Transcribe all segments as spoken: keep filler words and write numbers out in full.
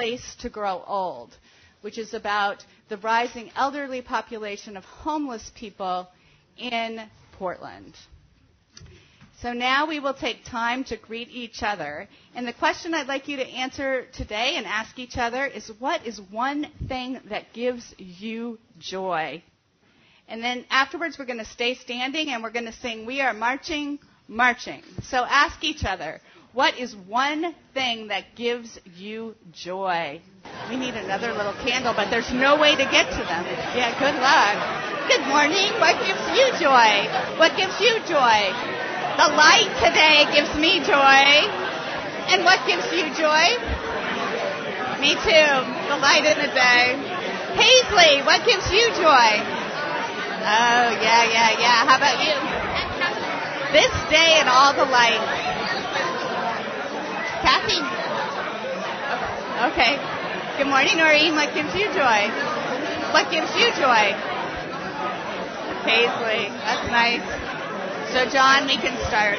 Place to Grow Old, which is about the rising elderly population of homeless people in Portland. So now we will take time to greet each other. And the question I'd like you to answer today and ask each other is, what is one thing that gives you joy? And then afterwards we're going to stay standing and we're going to sing, "We Are Marching, Marching." So ask each other, what is one thing that gives you joy? We need another little candle, but there's no way to get to them. Yeah, good luck. Good morning. What gives you joy? What gives you joy? The light today gives me joy. And what gives you joy? Me too. The light in the day. Paisley, what gives you joy? Oh, yeah, yeah, yeah. How about you? This day and all the lights. Kathy? Okay. Good morning, Noreen. What gives you joy? What gives you joy? Paisley. That's nice. So, John, we can start.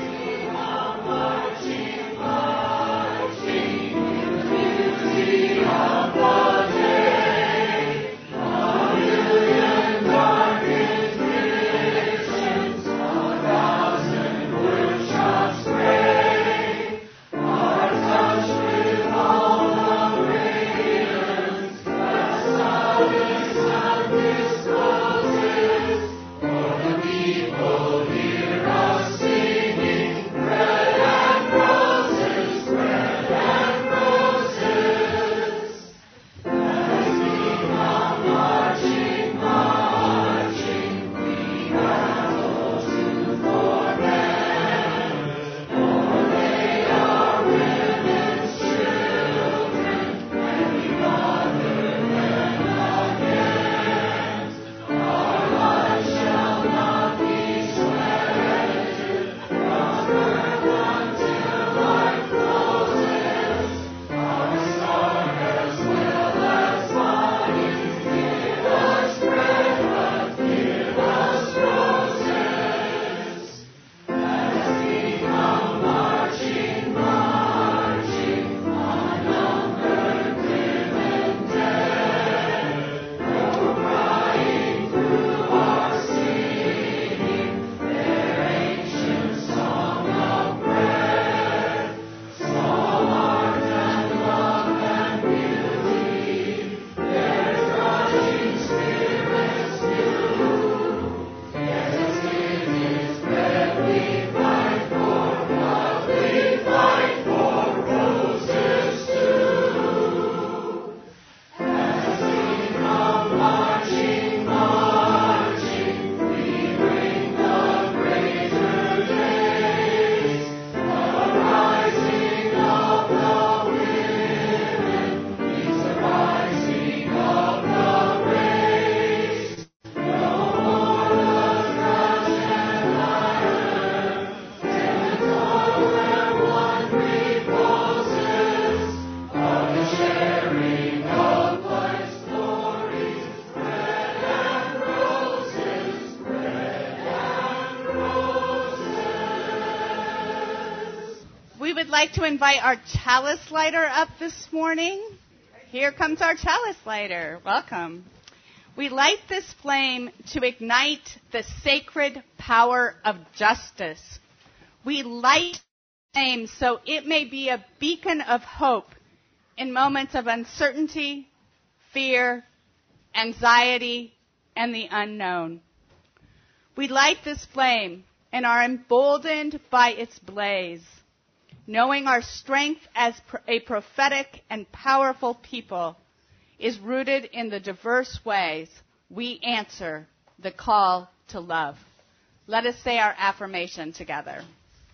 To invite our chalice lighter up this morning. Here comes our chalice lighter. Welcome. We light this flame to ignite the sacred power of justice. We light the flame so it may be a beacon of hope in moments of uncertainty, fear, anxiety, and the unknown. We light this flame and are emboldened by its blaze, knowing our strength as a prophetic and powerful people is rooted in the diverse ways we answer the call to love. Let us say our affirmation together.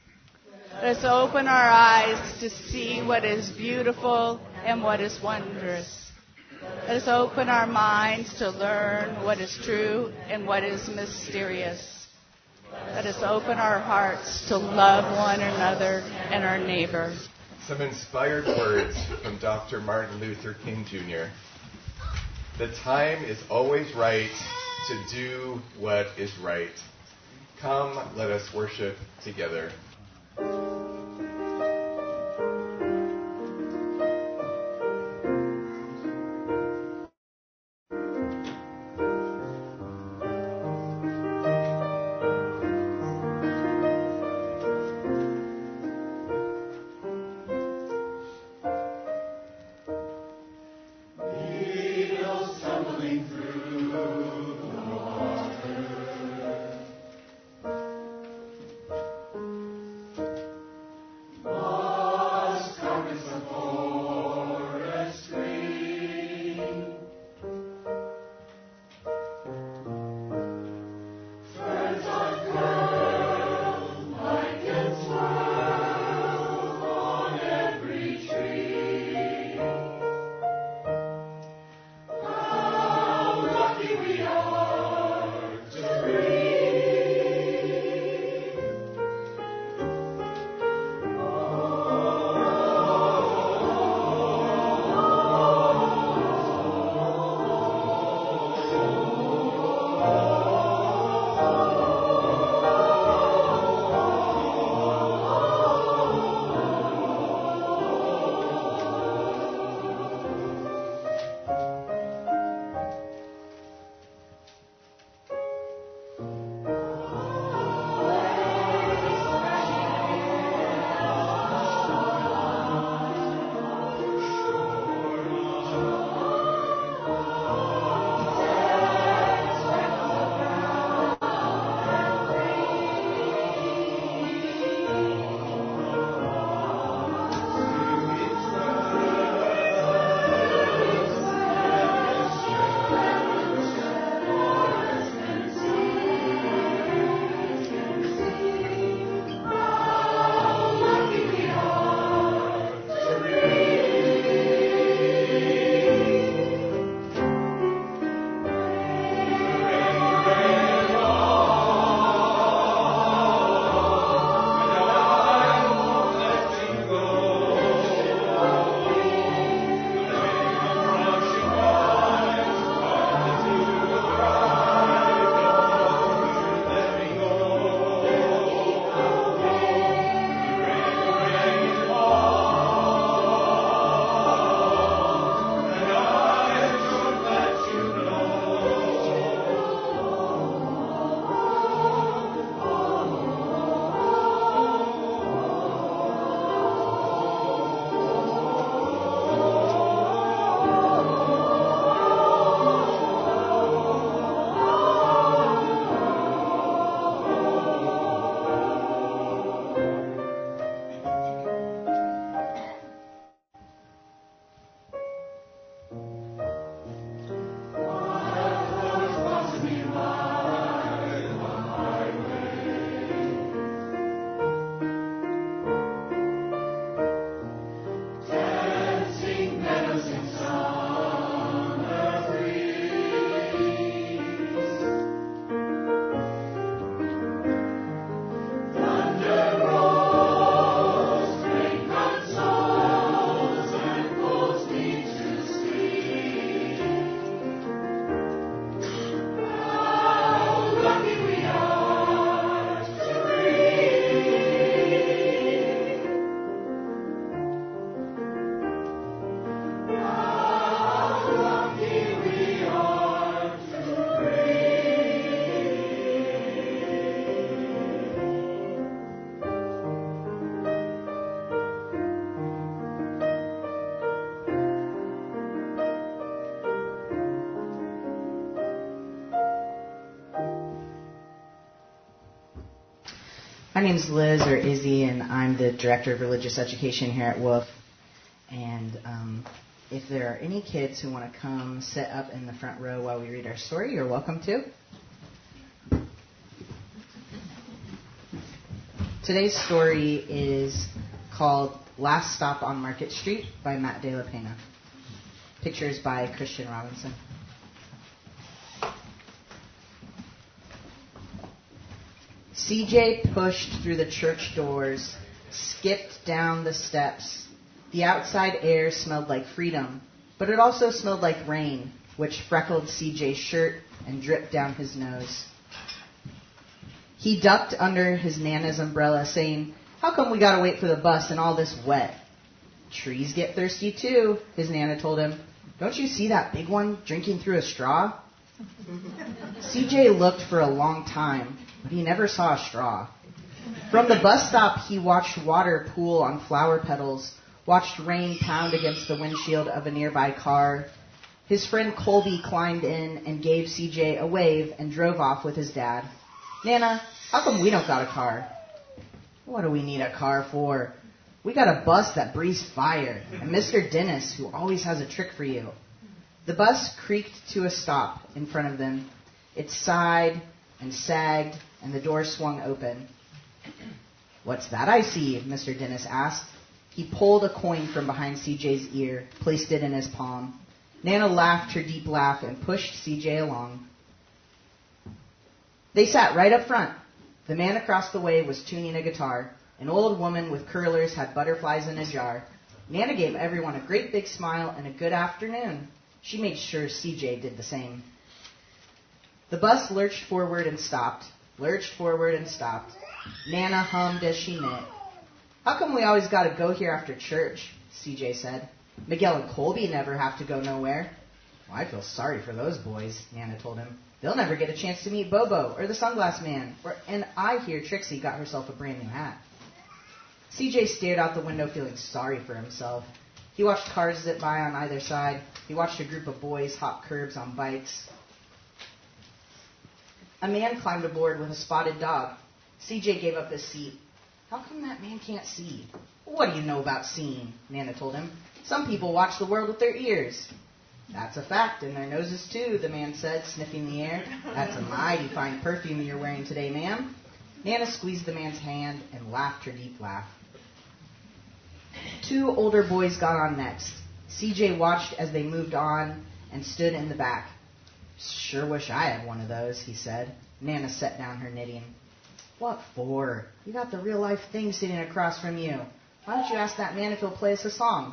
Let us open our eyes to see what is beautiful and what is wondrous. Let us open our minds to learn what is true and what is mysterious. Let us open our hearts to love one another and our neighbor. Some inspired words from Doctor Martin Luther King Junior The time is always right to do what is right. Come, let us worship together. My name's Liz, or Izzy, and I'm the Director of Religious Education here at Wolf. And um, if there are any kids who want to come sit up in the front row while we read our story, you're welcome to. Today's story is called Last Stop on Market Street by Matt De La Pena. Pictures by Christian Robinson. C J pushed through the church doors, skipped down the steps. The outside air smelled like freedom, but it also smelled like rain, which freckled C J's shirt and dripped down his nose. He ducked under his Nana's umbrella, saying, "How come we gotta wait for the bus and all this wet?" "Trees get thirsty too," his Nana told him. "Don't you see that big one drinking through a straw?" C J looked for a long time, but he never saw a straw. From the bus stop, he watched water pool on flower petals, watched rain pound against the windshield of a nearby car. His friend Colby climbed in and gave C J a wave and drove off with his dad. "Nana, how come we don't got a car?" "What do we need a car for? We got a bus that breathes fire, and Mister Dennis, who always has a trick for you." The bus creaked to a stop in front of them. It sighed and sagged, and the door swung open. "What's that I see?" Mister Dennis asked. He pulled a coin from behind C J's ear, placed it in his palm. Nana laughed her deep laugh and pushed C J along. They sat right up front. The man across the way was tuning a guitar. An old woman with curlers had butterflies in a jar. Nana gave everyone a great big smile and a good afternoon. She made sure C J did the same. The bus lurched forward and stopped, lurched forward and stopped. Nana hummed as she knit. "How come we always got to go here after church?" C J said. "Miguel and Colby never have to go nowhere." "Well, I feel sorry for those boys," Nana told him. "They'll never get a chance to meet Bobo or the Sunglass Man. Or, and I hear Trixie got herself a brand new hat." C J stared out the window feeling sorry for himself. He watched cars zip by on either side. He watched a group of boys hop curbs on bikes. A man climbed aboard with a spotted dog. C J gave up his seat. "How come that man can't see?" "What do you know about seeing?" Nana told him. "Some people watch the world with their ears." "That's a fact, and their noses too," the man said, sniffing the air. "That's a mighty fine perfume you're wearing today, ma'am." Nana squeezed the man's hand and laughed her deep laugh. Two older boys got on next. C J watched as they moved on and stood in the back. "Sure wish I had one of those," he said. Nana set down her knitting. "What for? You got the real-life thing sitting across from you. Why don't you ask that man if he'll play us a song?"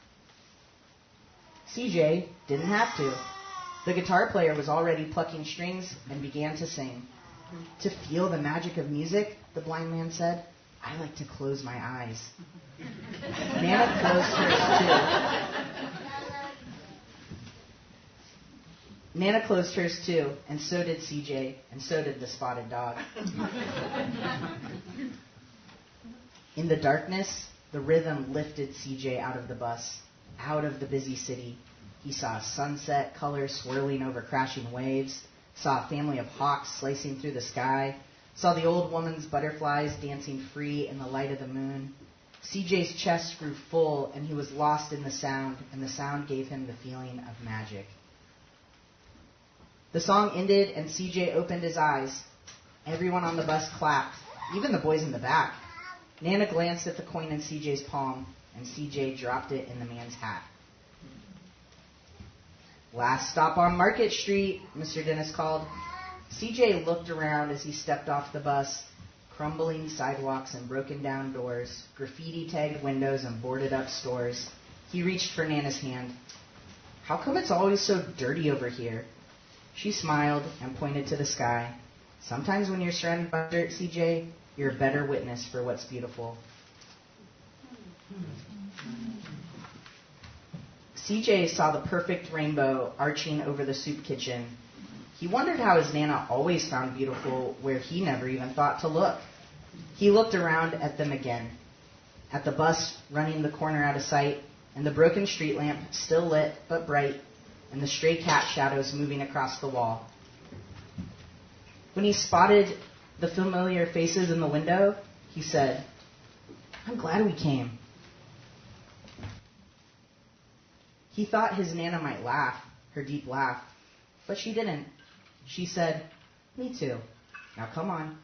C J didn't have to. The guitar player was already plucking strings and began to sing. "To feel the magic of music," the blind man said, "I like to close my eyes." Nana closed hers too. Nana closed hers too, and so did C J, and so did the spotted dog. In the darkness, the rhythm lifted C J out of the bus, out of the busy city. He saw sunset colors swirling over crashing waves, saw a family of hawks slicing through the sky, saw the old woman's butterflies dancing free in the light of the moon. C J's chest grew full, and he was lost in the sound, and the sound gave him the feeling of magic. The song ended, and C J opened his eyes. Everyone on the bus clapped, even the boys in the back. Nana glanced at the coin in C J's palm, and C J dropped it in the man's hat. "Last stop on Market Street," Mister Dennis called. C J looked around as he stepped off the bus. Crumbling sidewalks and broken down doors, graffiti-tagged windows and boarded-up stores. He reached for Nana's hand. "How come it's always so dirty over here?" She smiled and pointed to the sky. "Sometimes when you're surrounded by dirt, C J, you're a better witness for what's beautiful." C J saw the perfect rainbow arching over the soup kitchen. He wondered how his Nana always found beautiful where he never even thought to look. He looked around at them again, at the bus running the corner out of sight, and the broken street lamp still lit but bright, and the stray cat shadows moving across the wall. When he spotted the familiar faces in the window, He said, "I'm glad we came." He thought his Nana might laugh, her deep laugh, but she didn't. She said, "Me too. Now come on."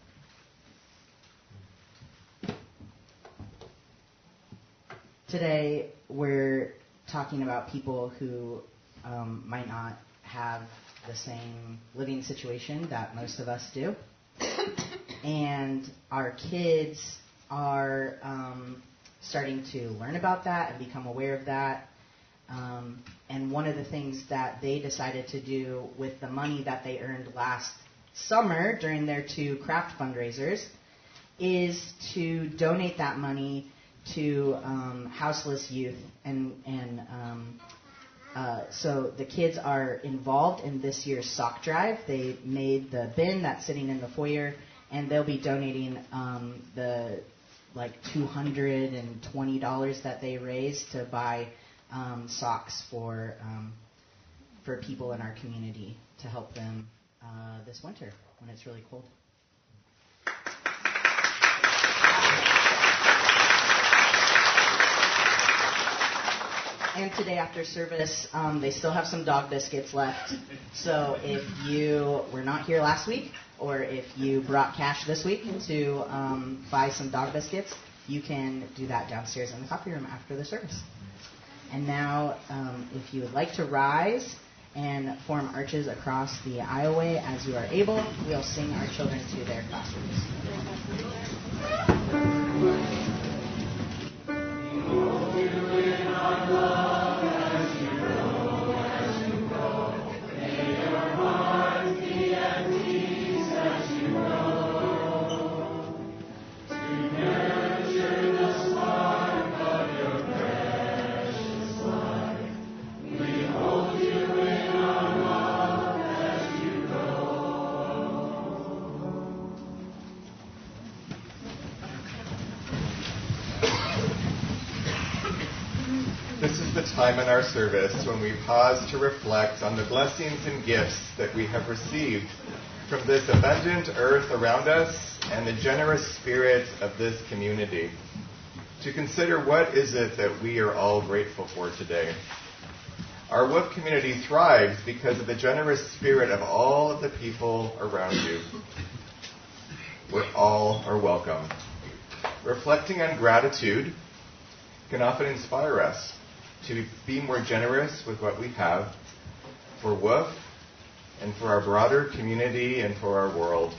Today, we're talking about people who um, might not have the same living situation that most of us do. And our kids are um, starting to learn about that and become aware of that. Um, and one of the things that they decided to do with the money that they earned last summer during their two craft fundraisers is to donate that money to um, houseless youth. And, and um, uh, so the kids are involved in this year's sock drive. They made the bin that's sitting in the foyer, and they'll be donating um, the like two hundred twenty dollars that they raised to buy um, socks for um, for people in our community to help them uh, this winter when it's really cold. And today after service, um, they still have some dog biscuits left. So if you were not here last week, or if you brought cash this week to um, buy some dog biscuits, you can do that downstairs in the coffee room after the service. And now, um, if you would like to rise and form arches across the aisleway as you are able, we'll sing our children to their classrooms. Time in our service when we pause to reflect on the blessings and gifts that we have received from this abundant earth around us and the generous spirit of this community. To consider what is it that we are all grateful for today. Our W O F community thrives because of the generous spirit of all of the people around you. Where all are welcome. Reflecting on gratitude can often inspire us to be more generous with what we have for W O F and for our broader community and for our world.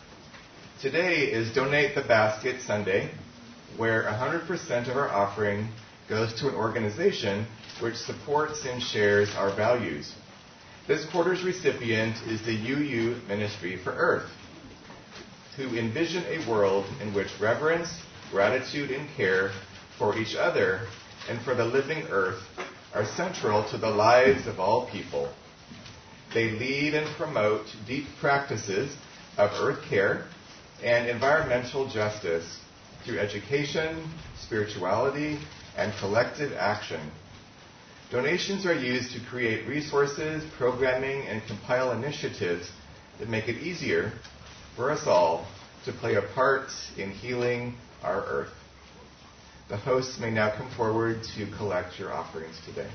Today is Donate the Basket Sunday, where one hundred percent of our offering goes to an organization which supports and shares our values. This quarter's recipient is the U U Ministry for Earth, who envision a world in which reverence, gratitude, and care for each other and for the living earth are central to the lives of all people. They lead and promote deep practices of earth care and environmental justice through education, spirituality, and collective action. Donations are used to create resources, programming, and compile initiatives that make it easier for us all to play a part in healing our earth. The hosts may now come forward to collect your offerings today.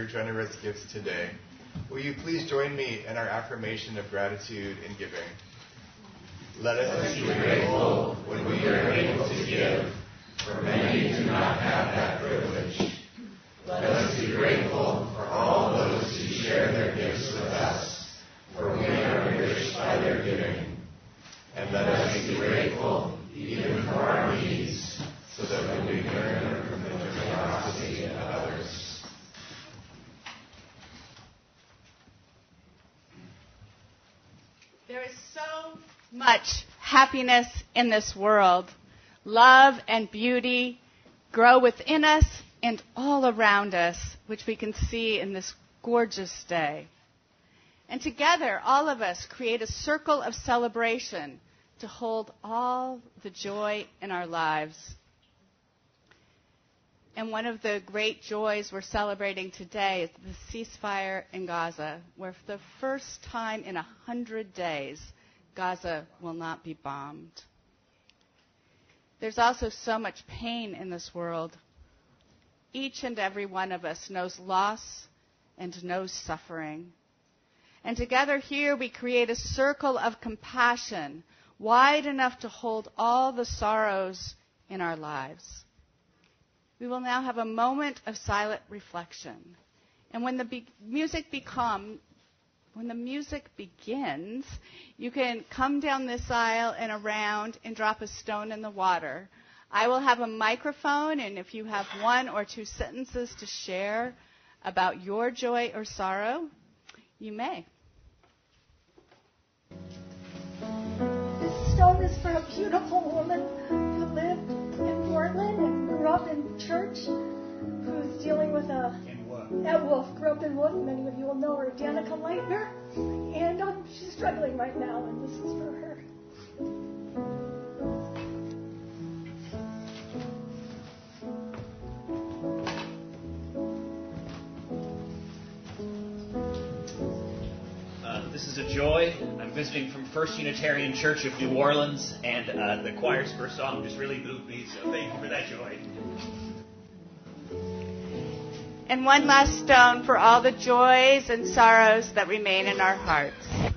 generous gifts today. Will you please join me in our affirmation of gratitude and giving? Let us be grateful when we are able to give, for many do not have that privilege. Let us be grateful for all those who share their gifts with us, for we are enriched by their giving. And let us be grateful even for our needs, so that we may learn from the generosity of others. There is so much happiness in this world. Love and beauty grow within us and all around us, which we can see in this gorgeous day. And together, all of us create a circle of celebration to hold all the joy in our lives. And one of the great joys we're celebrating today is the ceasefire in Gaza, where for the first time in a hundred days, Gaza will not be bombed. There's also so much pain in this world. Each and every one of us knows loss and knows suffering. And together here we create a circle of compassion wide enough to hold all the sorrows in our lives. We will now have a moment of silent reflection. And when the be- music become, when the music begins, you can come down this aisle and around and drop a stone in the water. I will have a microphone, and if you have one or two sentences to share about your joy or sorrow, you may. This stone is for a beautiful woman who lived in Portland and grew up in church, who's dealing with a... At Wolf, grew up in Wolf. Many of you will know her, Danica Leitner. And um, she's struggling right now, and this is for her. Uh, this is a joy. I'm visiting from First Unitarian Church of New Orleans, and uh, the choir's first song just really moved me, so thank you for that joy. And one last stone for all the joys and sorrows that remain in our hearts.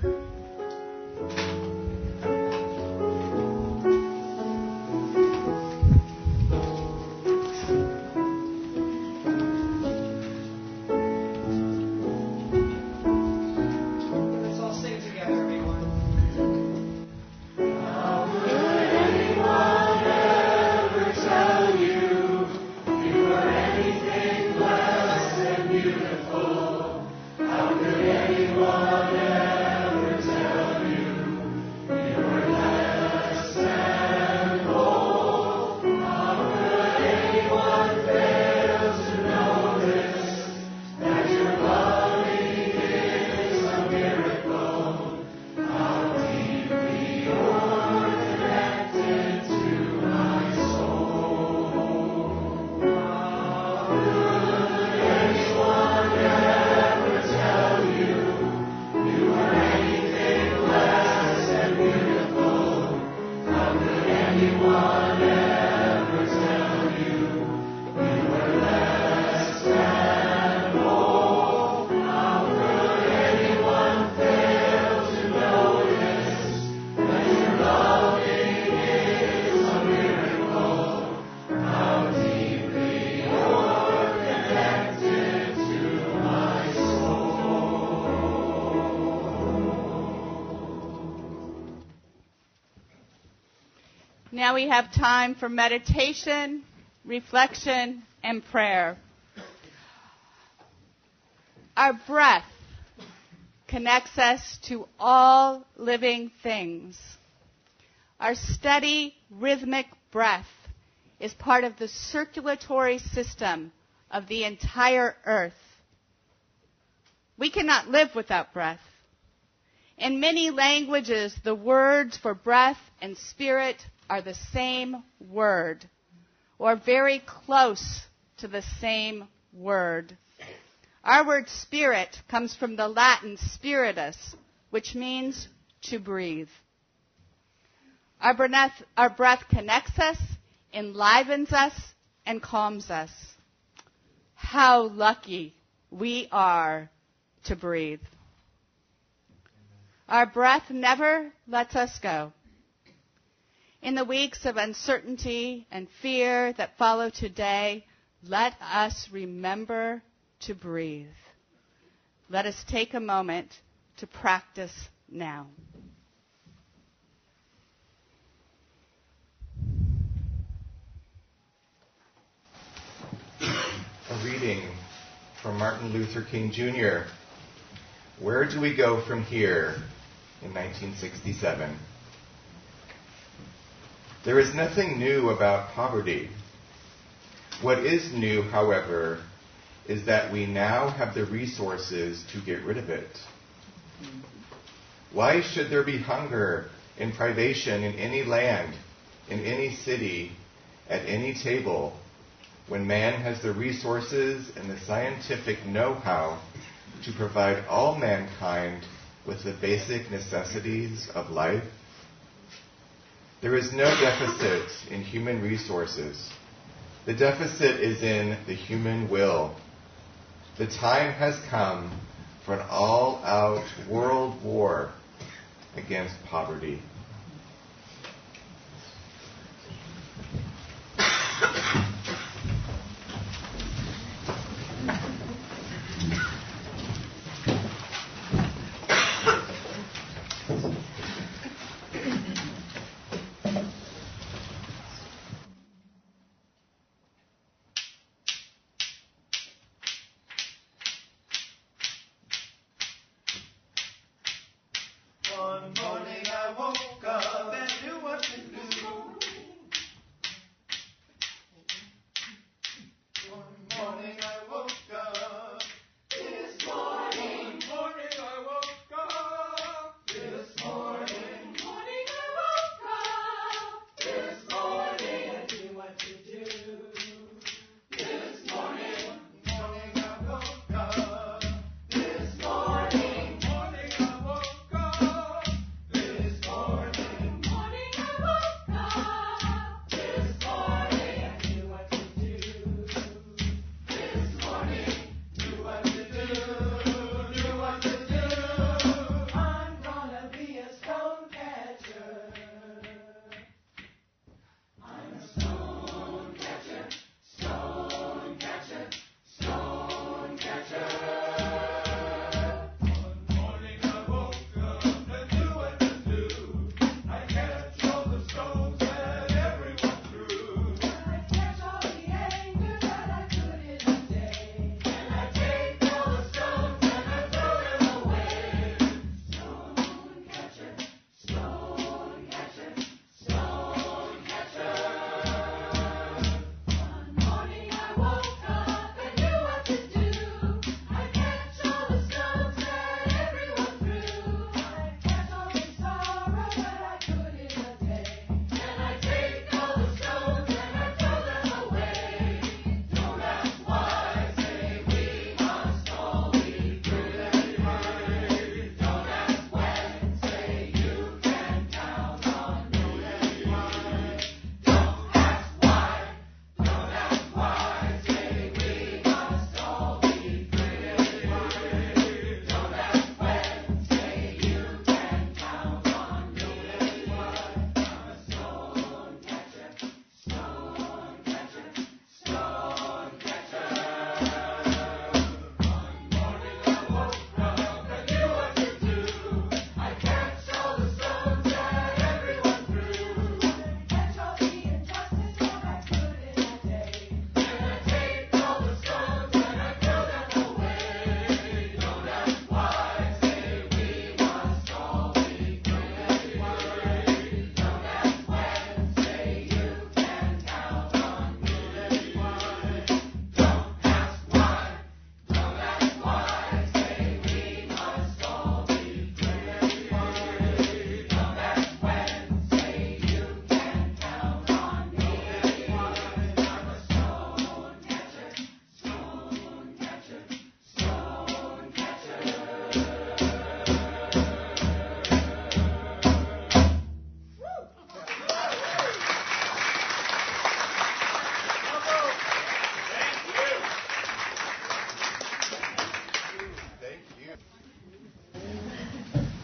Now we have time for meditation, reflection, and prayer. Our breath connects us to all living things. Our steady, rhythmic breath is part of the circulatory system of the entire earth. We cannot live without breath. In many languages, the words for breath and spirit are the same word, or very close to the same word. Our word spirit comes from the Latin spiritus, which means to breathe. Our breath, our breath connects us, enlivens us, and calms us. How lucky we are to breathe. Our breath never lets us go. In the weeks of uncertainty and fear that follow today, let us remember to breathe. Let us take a moment to practice now. A reading from Martin Luther King Junior Where do we go from here in nineteen sixty-seven? There is nothing new about poverty. What is new, however, is that we now have the resources to get rid of it. Why should there be hunger and privation in any land, in any city, at any table, when man has the resources and the scientific know-how to provide all mankind with the basic necessities of life? There is no deficit in human resources. The deficit is in the human will. The time has come for an all-out world war against poverty. One morning I woke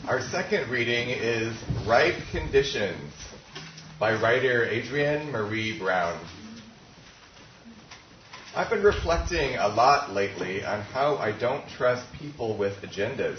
Our second reading is Ripe Conditions by writer Adrienne Marie Brown. I've been reflecting a lot lately on how I don't trust people with agendas,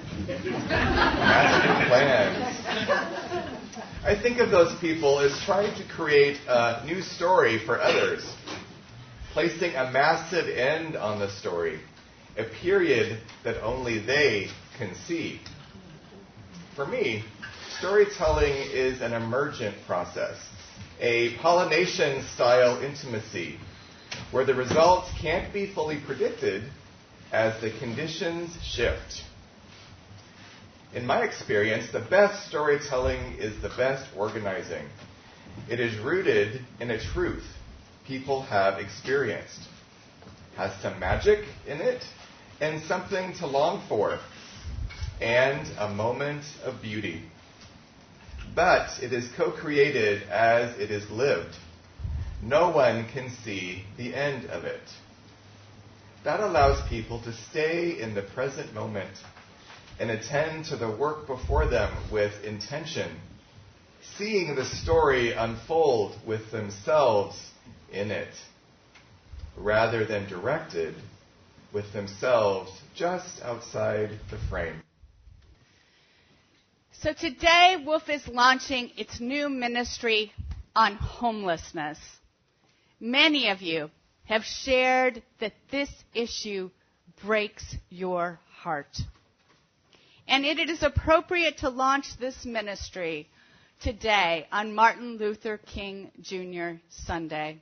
master plans. I think of those people as trying to create a new story for others, placing a massive end on the story, a period that only they can see. For me, storytelling is an emergent process, a pollination-style intimacy, where the results can't be fully predicted as the conditions shift. In my experience, the best storytelling is the best organizing. It is rooted in a truth people have experienced, has some magic in it, and something to long for, and a moment of beauty. But it is co-created as it is lived. No one can see the end of it. That allows people to stay in the present moment and attend to the work before them with intention, seeing the story unfold with themselves in it, rather than directed with themselves just outside the frame. So today, Wolf is launching its new ministry on homelessness. Many of you have shared that this issue breaks your heart. And it is appropriate to launch this ministry today on Martin Luther King Junior Sunday.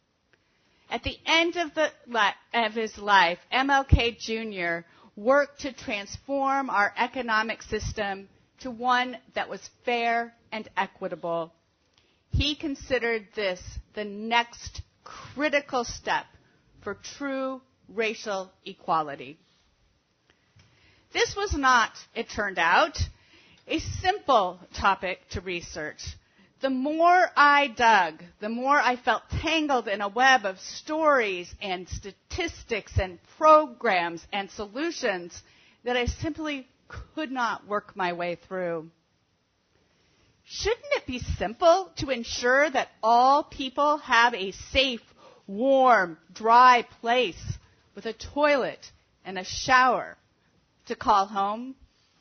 At the end of, the, of his life, M L K Junior worked to transform our economic system to one that was fair and equitable. He considered this the next critical step for true racial equality. This was not, it turned out, a simple topic to research. The more I dug, the more I felt tangled in a web of stories and statistics and programs and solutions that I simply could not work my way through. Shouldn't it be simple to ensure that all people have a safe, warm, dry place with a toilet and a shower to call home?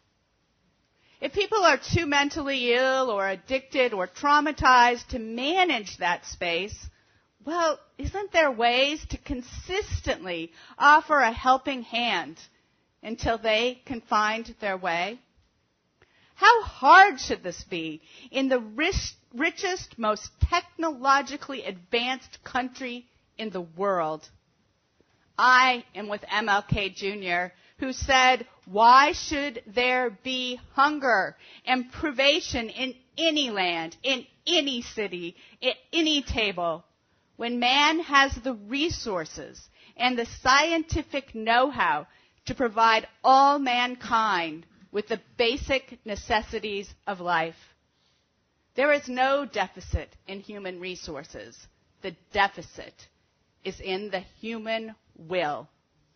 If people are too mentally ill or addicted or traumatized to manage that space, well, isn't there ways to consistently offer a helping hand until they can find their way? How hard should this be in the rich, richest, most technologically advanced country in the world? I am with M L K Junior, who said, why should there be hunger and privation in any land, in any city, at any table, when man has the resources and the scientific know-how to provide all mankind with the basic necessities of life? There is no deficit in human resources. The deficit is in the human will.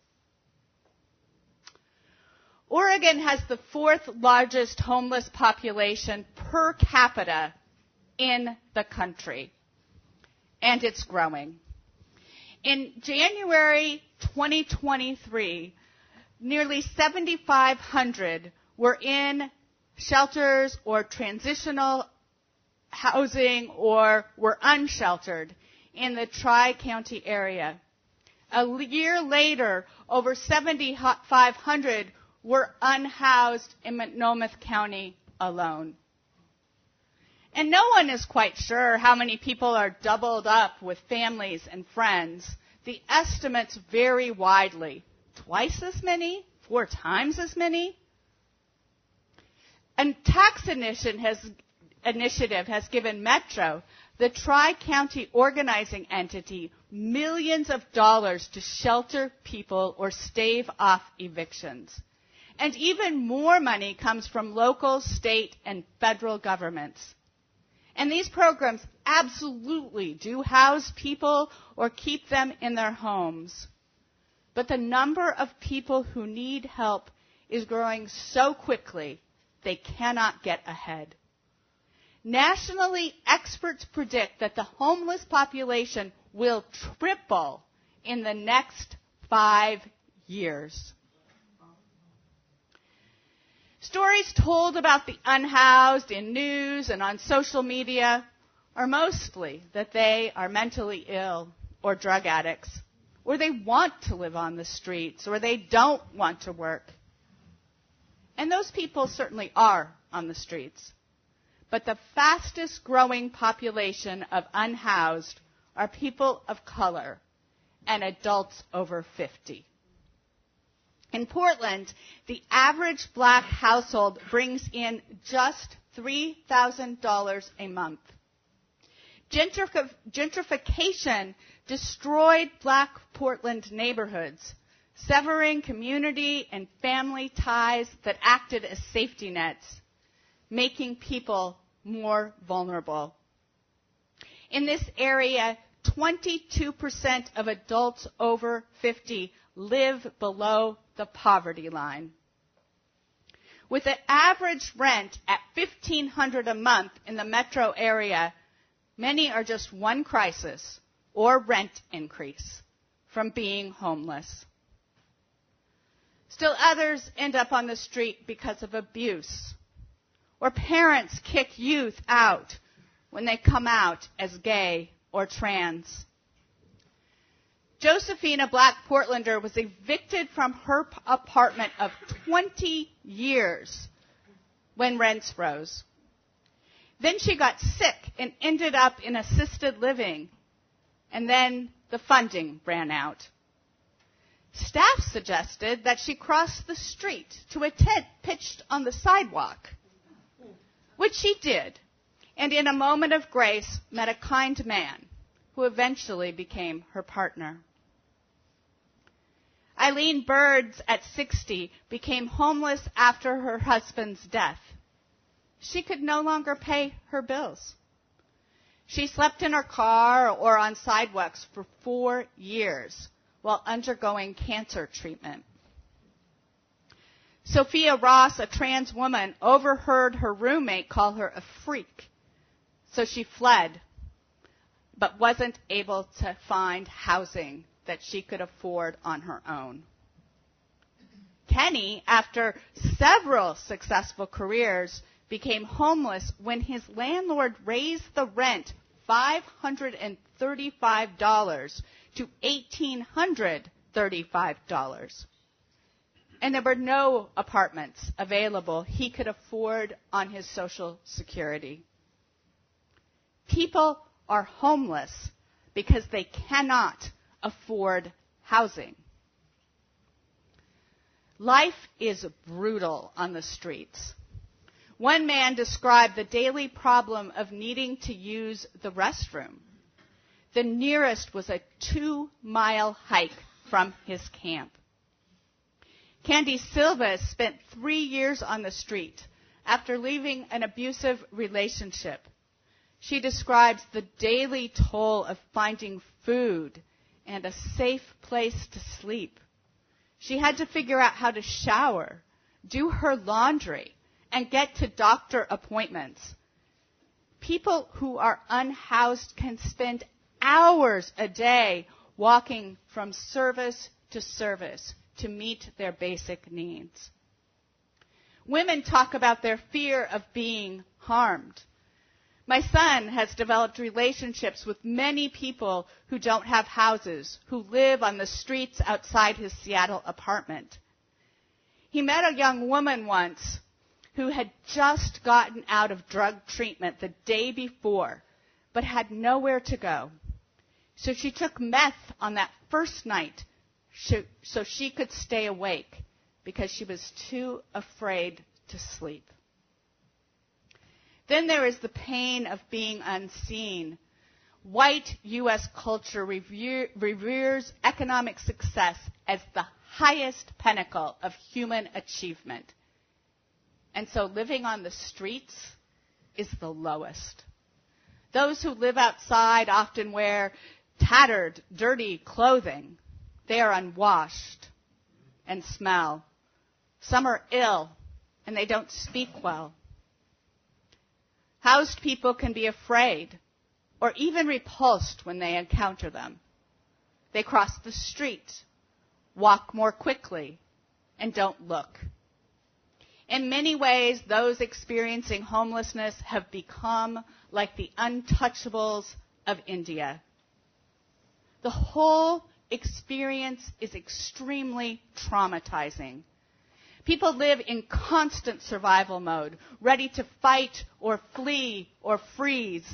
Oregon has the fourth largest homeless population per capita in the country, and it's growing. In January twenty twenty-three, nearly seven thousand five hundred were in shelters or transitional housing or were unsheltered in the Tri-County area. A year later, over seven thousand five hundred were unhoused in Montgomery County alone. And no one is quite sure how many people are doubled up with families and friends. The estimates vary widely. Twice as many? Four times as many? A tax initiative has, initiative has given Metro, the Tri-County organizing entity, millions of dollars to shelter people or stave off evictions. And even more money comes from local, state, and federal governments. And these programs absolutely do house people or keep them in their homes. But the number of people who need help is growing so quickly they cannot get ahead. Nationally, experts predict that the homeless population will triple in the next five years. Stories told about the unhoused in news and on social media are mostly that they are mentally ill or drug addicts, or they want to live on the streets, or they don't want to work. And those people certainly are on the streets. But the fastest growing population of unhoused are people of color and adults over fifty. In Portland, the average black household brings in just three thousand dollars a month. Gentrif- gentrification destroyed black Portland neighborhoods, severing community and family ties that acted as safety nets, making people more vulnerable. In this area, twenty-two percent of adults over fifty live below the poverty line. With an average rent at fifteen hundred dollars a month in the metro area, many are just one crisis or rent increase from being homeless. Still others end up on the street because of abuse, or parents kick youth out when they come out as gay or trans. Josephine, a black Portlander, was evicted from her p- apartment of twenty years when rents rose. Then she got sick and ended up in assisted living, and then the funding ran out. Staff suggested that she cross the street to a tent pitched on the sidewalk, which she did, and in a moment of grace met a kind man who eventually became her partner. Eileen Birds, at sixty, became homeless after her husband's death. She could no longer pay her bills. She slept in her car or on sidewalks for four years while undergoing cancer treatment. Sophia Ross, a trans woman, overheard her roommate call her a freak, so she fled, but wasn't able to find housing that she could afford on her own. Kenny, after several successful careers, became homeless when his landlord raised the rent five hundred thirty-five dollars to one thousand eight hundred thirty-five dollars. And there were no apartments available he could afford on his Social Security. People are homeless because they cannot afford housing. Life is brutal on the streets. One man described the daily problem of needing to use the restroom. The nearest was a two-mile hike from his camp. Candy Silva spent three years on the street after leaving an abusive relationship. She describes the daily toll of finding food and a safe place to sleep. She had to figure out how to shower, do her laundry, and get to doctor appointments. People who are unhoused can spend hours a day walking from service to service to meet their basic needs. Women talk about their fear of being harmed. My son has developed relationships with many people who don't have houses, who live on the streets outside his Seattle apartment. He met a young woman once who had just gotten out of drug treatment the day before, but had nowhere to go. So she took meth on that first night so she could stay awake because she was too afraid to sleep. Then there is the pain of being unseen. White U S culture reveres economic success as the highest pinnacle of human achievement. And so living on the streets is the lowest. Those who live outside often wear tattered, dirty clothing. They are unwashed and smell. Some are ill and they don't speak well. Housed people can be afraid or even repulsed when they encounter them. They cross the street, walk more quickly, and don't look. In many ways, those experiencing homelessness have become like the untouchables of India. The whole experience is extremely traumatizing. People live in constant survival mode, ready to fight or flee or freeze.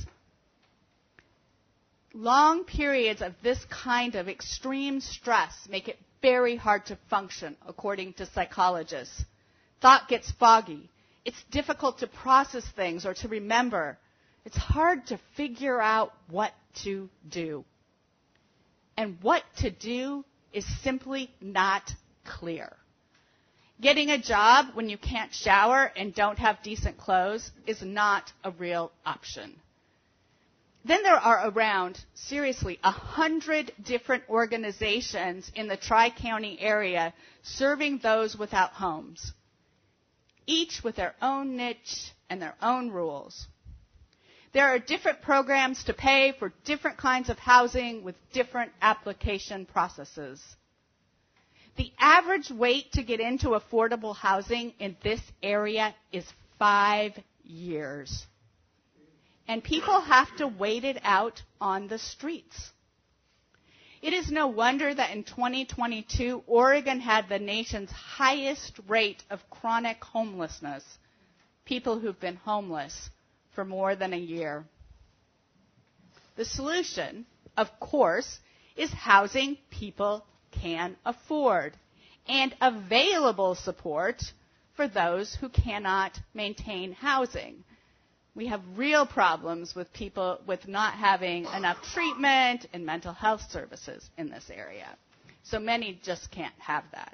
Long periods of this kind of extreme stress make it very hard to function, according to psychologists. Thought gets foggy. It's difficult to process things or to remember. It's hard to figure out what to do. And what to do is simply not clear. Getting a job when you can't shower and don't have decent clothes is not a real option. Then there are around, seriously, a hundred different organizations in the Tri-County area serving those without homes, each with their own niche and their own rules. There are different programs to pay for different kinds of housing with different application processes. The average wait to get into affordable housing in this area is five years. And people have to wait it out on the streets. It is no wonder that in twenty twenty-two, Oregon had the nation's highest rate of chronic homelessness, people who've been homeless for more than a year. The solution, of course, is housing people can afford and available support for those who cannot maintain housing. We have real problems with people with not having enough treatment and mental health services in this area. So many just can't have that.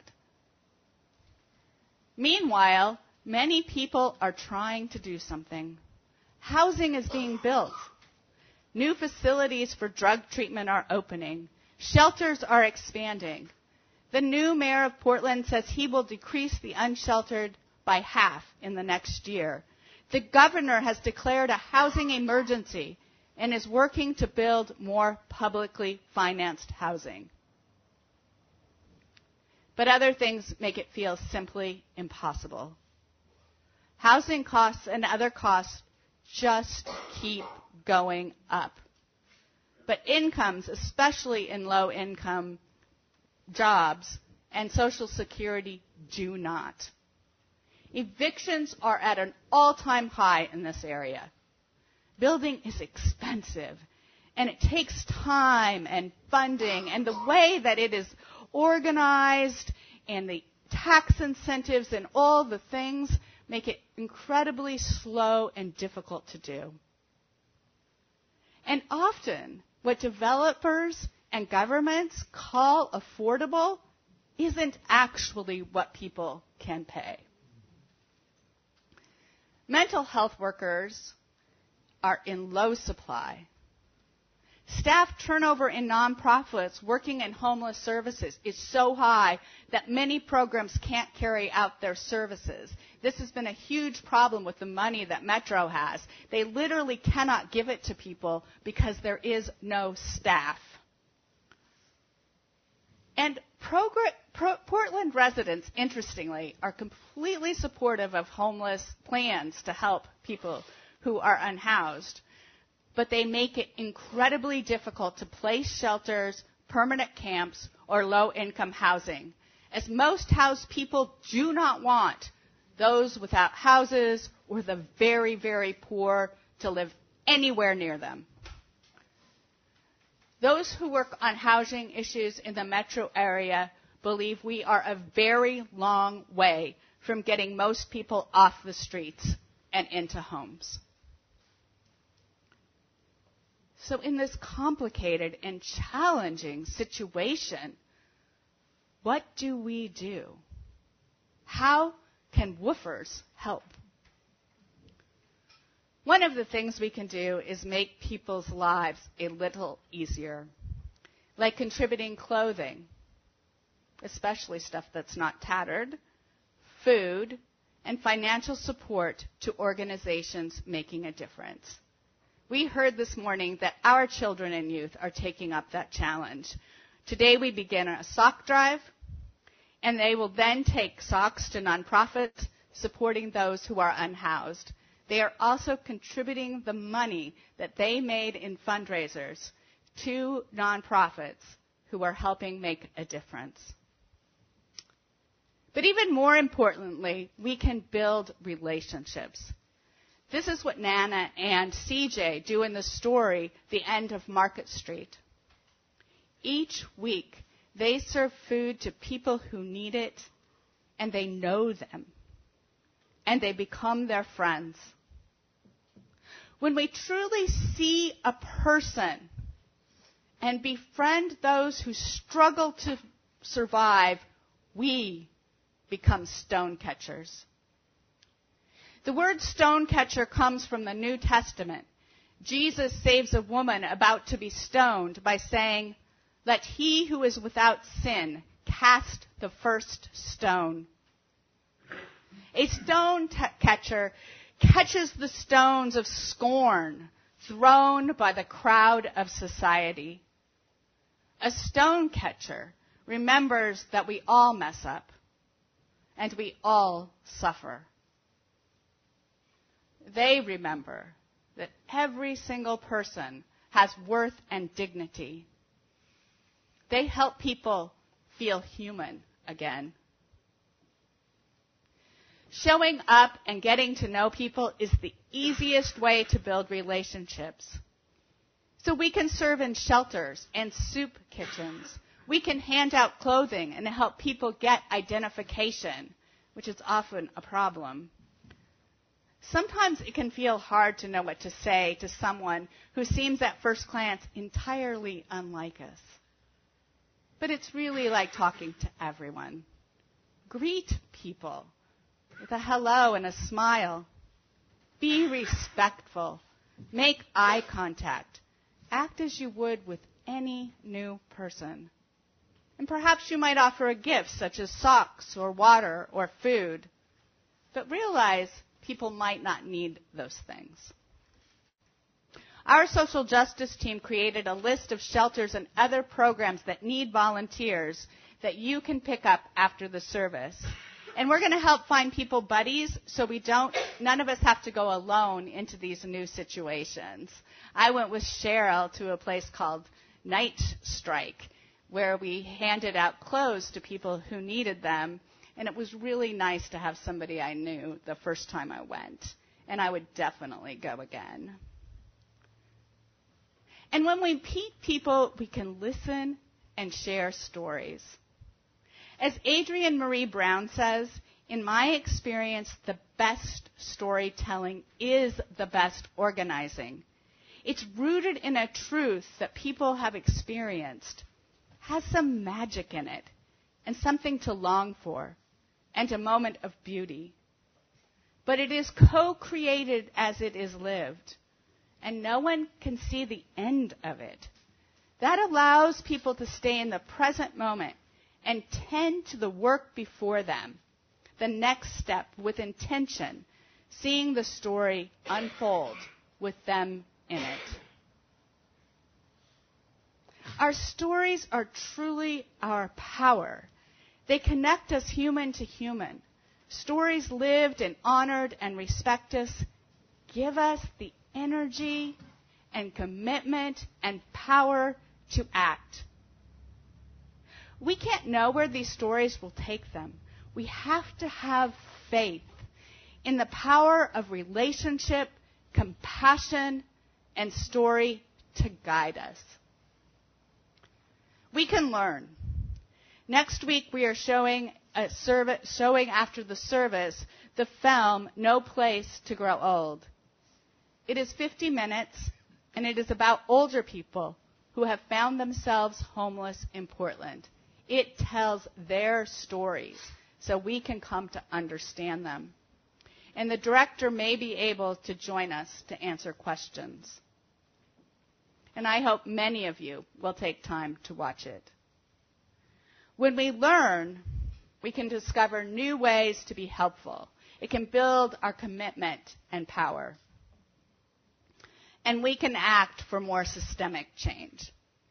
Meanwhile, many people are trying to do something. Housing is being built. New facilities for drug treatment are opening. Shelters are expanding. The new mayor of Portland says he will decrease the unsheltered by half in the next year. The governor has declared a housing emergency and is working to build more publicly financed housing. But other things make it feel simply impossible. Housing costs and other costs just keep going up. But incomes, especially in low-income jobs, and Social Security do not. Evictions are at an all-time high in this area. Building is expensive, and it takes time and funding, and the way that it is organized and the tax incentives and all the things make it incredibly slow and difficult to do. And often, what developers and governments call affordable isn't actually what people can pay. Mental health workers are in low supply. Staff turnover in nonprofits working in homeless services is so high that many programs can't carry out their services. This has been a huge problem with the money that Metro has. They literally cannot give it to people because there is no staff. And progr- Pro- Portland residents, interestingly, are completely supportive of homeless plans to help people who are unhoused. But they make it incredibly difficult to place shelters, permanent camps, or low-income housing, as most housed people do not want those without houses or the very, very poor to live anywhere near them. Those who work on housing issues in the metro area believe we are a very long way from getting most people off the streets and into homes. So in this complicated and challenging situation, what do we do? How can woofers help? One of the things we can do is make people's lives a little easier, like contributing clothing, especially stuff that's not tattered, food, and financial support to organizations making a difference. We heard this morning that our children and youth are taking up that challenge. Today we begin a sock drive, and they will then take socks to nonprofits supporting those who are unhoused. They are also contributing the money that they made in fundraisers to nonprofits who are helping make a difference. But even more importantly, we can build relationships. This is what Nana and C J do in the story, The End of Market Street. Each week, they serve food to people who need it, and they know them, and they become their friends. When we truly see a person and befriend those who struggle to survive, we become stone catchers. The word stone catcher comes from the New Testament. Jesus saves a woman about to be stoned by saying, "Let he who is without sin cast the first stone." A stone t- catcher catches the stones of scorn thrown by the crowd of society. A stone catcher remembers that we all mess up and we all suffer. They remember that every single person has worth and dignity. They help people feel human again. Showing up and getting to know people is the easiest way to build relationships. So we can serve in shelters and soup kitchens. We can hand out clothing and help people get identification, which is often a problem. Sometimes it can feel hard to know what to say to someone who seems at first glance entirely unlike us. But it's really like talking to everyone. Greet people with a hello and a smile. Be respectful. Make eye contact. Act as you would with any new person. And perhaps you might offer a gift such as socks or water or food. But realize people might not need those things. Our social justice team created a list of shelters and other programs that need volunteers that you can pick up after the service. And we're going to help find people buddies so we don't, none of us have to go alone into these new situations. I went with Cheryl to a place called Night Strike, where we handed out clothes to people who needed them. And it was really nice to have somebody I knew the first time I went. And I would definitely go again. And when we meet people, we can listen and share stories. As Adrienne Marie Brown says, in my experience, the best storytelling is the best organizing. It's rooted in a truth that people have experienced, has some magic in it, and something to long for, and a moment of beauty. But it is co-created as it is lived, and no one can see the end of it. That allows people to stay in the present moment and tend to the work before them, the next step with intention, seeing the story unfold with them in it. Our stories are truly our power. They connect us human to human. Stories lived and honored and respect us give us the energy and commitment and power to act. We can't know where these stories will take them. We have to have faith in the power of relationship, compassion, and story to guide us. We can learn. Next week we are showing a service, showing after the service the film No Place to Grow Old. It is fifty minutes, and it is about older people who have found themselves homeless in Portland. It tells their stories so we can come to understand them. And the director may be able to join us to answer questions. And I hope many of you will take time to watch it. When we learn, We can discover new ways to be helpful. It can build our commitment and power. And we can act for more systemic change.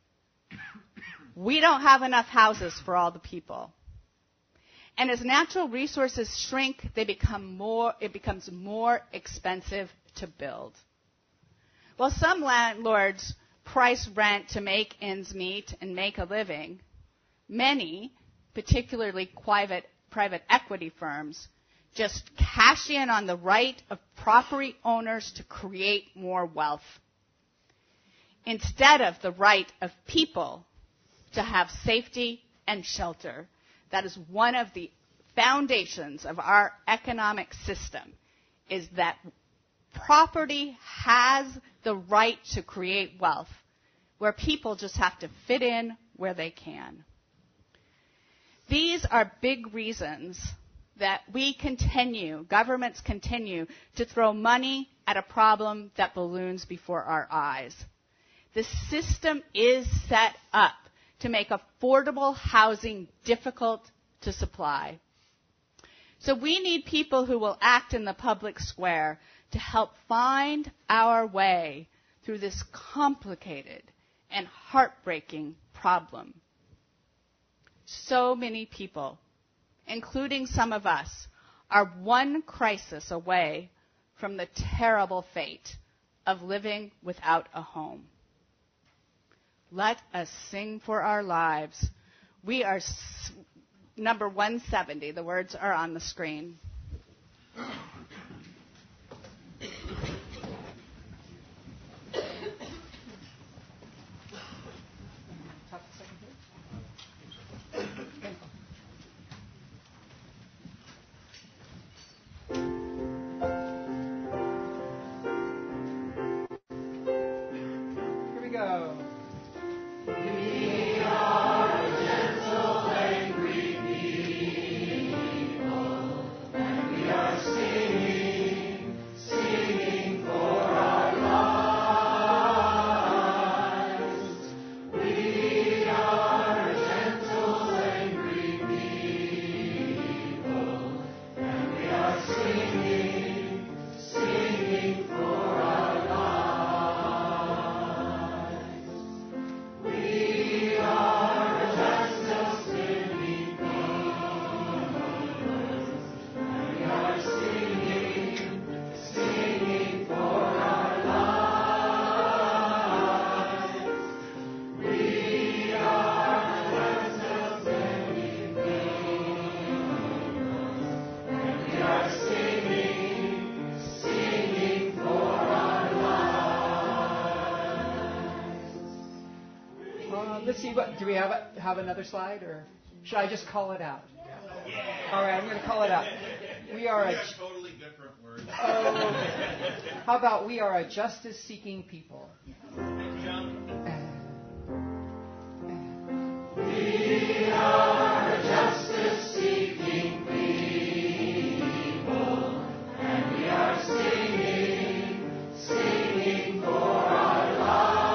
We don't have enough houses for all the people. And as natural resources shrink, they become more, it becomes more expensive to build. While some landlords price rent to make ends meet and make a living, many, particularly private, private equity firms, just cash in on the right of property owners to create more wealth, instead of the right of people to have safety and shelter. That is one of the foundations of our economic system, is that property has the right to create wealth, where people just have to fit in where they can. These are big reasons that we continue, governments continue, to throw money at a problem that balloons before our eyes. The system is set up to make affordable housing difficult to supply. So we need people who will act in the public square to help find our way through this complicated and heartbreaking problem. So many people, including some of us, are one crisis away from the terrible fate of living without a home. Let us sing for our lives. We are s- number one seventy. The words are on the screen. Let's see, what, do we have a, have another slide, or should I just call it out? Yeah. All right, I'm going to call it out. We are a totally different words. Oh, how about we are a justice-seeking people? We are a justice-seeking people, and we are singing, singing for our lives.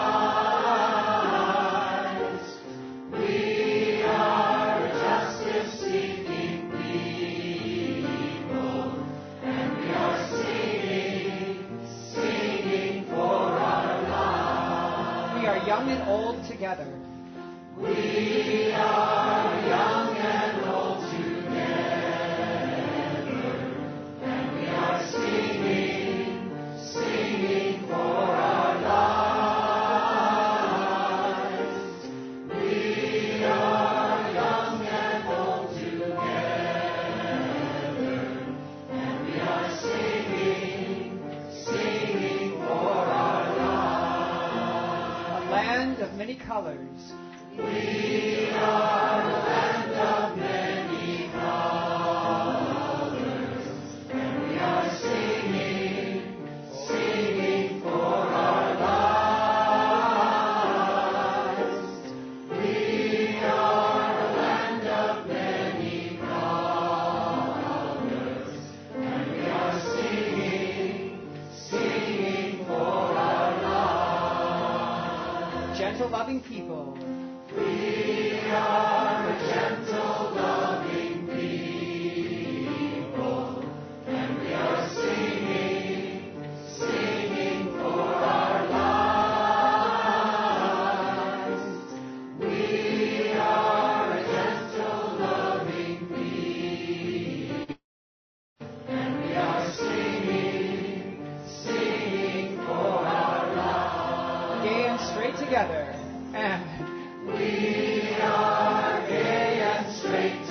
We are a justice-seeking people, and we are singing, singing for our lives. We are young and old together. We are young and old together, and we are singing, singing for our lives. We are young and old together, and we are singing, singing for our lives. A land of many colors. We are a land of many colors, and we are singing, singing for our lives. We are a land of many colors, and we are singing, singing for our lives. Gentle, loving people. We are a gentle, loving people. together. And we are gay and straight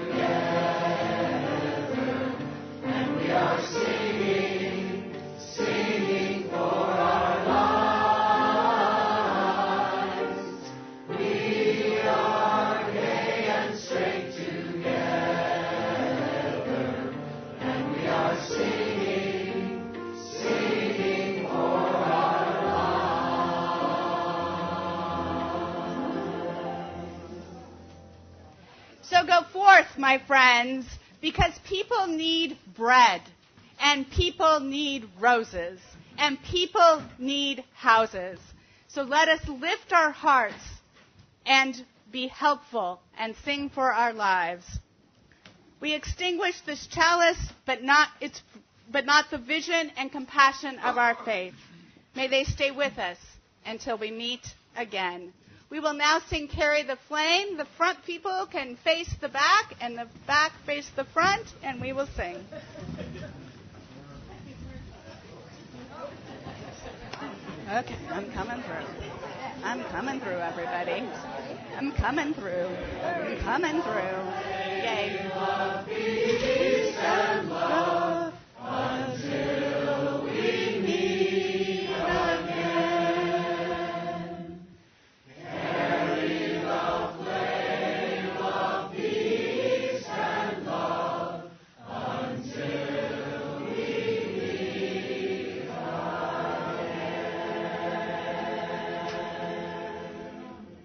together, and we are singing, singing for our lives. We are gay and straight together, and we are singing, singing for our lives. So go forth, my friends, because people need bread, and people need roses, and people need houses. So let us lift our hearts and be helpful and sing for our lives. We extinguish this chalice, but not its, but not the vision and compassion of our faith. May they stay with us until we meet again. We will now sing Carry the Flame. The front people can face the back, and the back face the front, and we will sing. Okay, I'm coming through. I'm coming through, everybody. I'm coming through. I'm coming through. Yay.